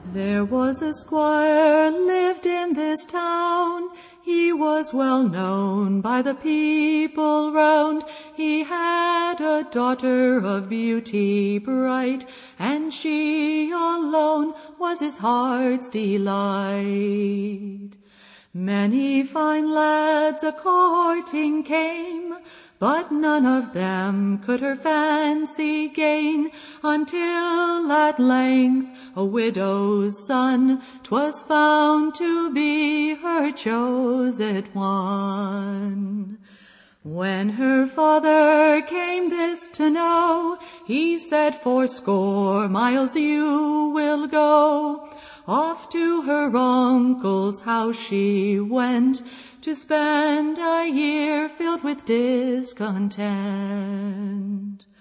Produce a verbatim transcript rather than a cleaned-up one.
There was a squire lived in this town. He was well known by the people round. He had a daughter of beauty bright, and she alone was his heart's delight. Many fine lads a-courting came, but none of them could her fancy gain, until at length a widow's son 'twas found to be her chosen one. When her father came this to know, he said, fourscore miles you will go. Off to her uncle's house she went, to spend a year filled with discontent.